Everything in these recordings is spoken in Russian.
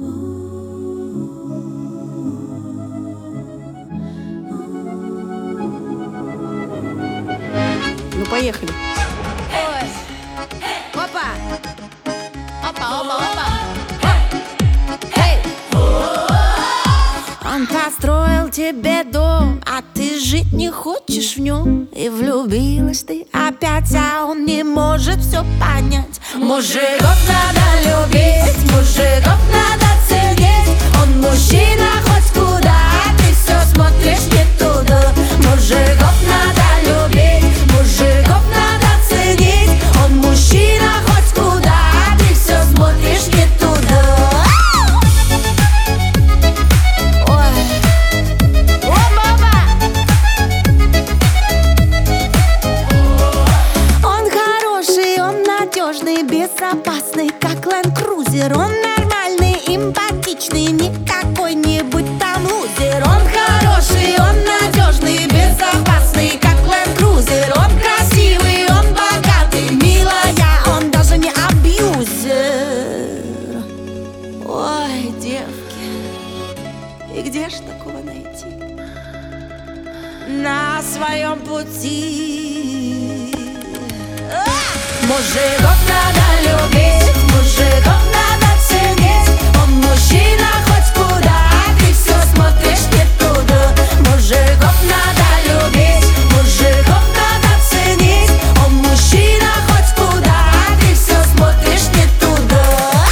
Ну, поехали. Ой. Опа. Опа, опа, опа. Эй. Он построил тебе дом, а ты жить не хочешь в нем. И влюбилась ты опять, а он не может все понять. Мужиков надо любить, мужиков надо ценить. Он мужчина хоть куда, а ты все смотришь не туда. Мужиков надо любить, мужиков надо ценить. Он мужчина хоть куда, а ты все смотришь не туда. Ой. О-баба! Он хороший, он надежный, безопасный, как Land Cruiser. Он нормальный, эмпатичный, не какой-нибудь там лузер. Он хороший, он надежный, безопасный, как Land Cruiser. Он красивый, он богатый, милая, он даже не абьюзер. Ой, девки, и где ж такого найти на своем пути? Мужиков надо любить, мужиков надо ценить. Он мужчина хоть куда, а ты все смотришь не туда. Мужиков надо любить, мужиков надо ценить. Он мужчина хоть куда, а ты все смотришь не туда.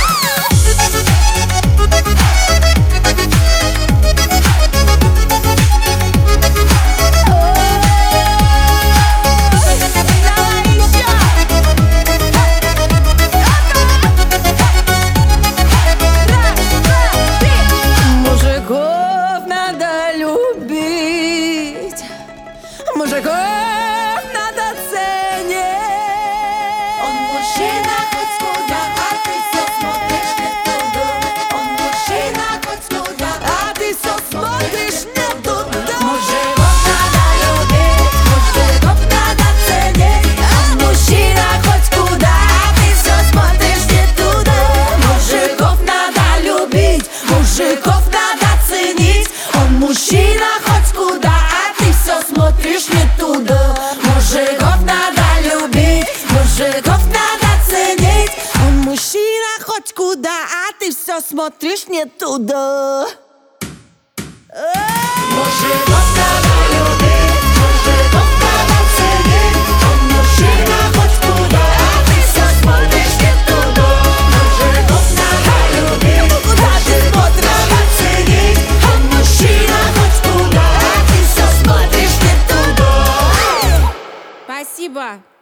Мужиков надо любить, мужиков надо ценить. Он мужчина хоть куда, а ты все смотришь не туда. Он мужчина хоть куда, а ты все смотришь не туда. Мужиков надо любить, мужиков надо ценить. Он мужчина хоть куда, а ты все смотришь не туда. Мужиков надо любить, мужиков надо ценить. Он мужчина хоть куда, а ты все смотришь не туда. Мужиков надо любить, мужиков надо ценить. Он мужчина хоть куда, а ты все смотришь не туда. Мужиков надо любить, мужиков надо ценить. Он мужчина хоть куда, а ты все смотришь не туда. Мужиков надо любить, мужиков надо ценить. Он мужчина хоть куда, а ты все смотришь не туда. Спасибо.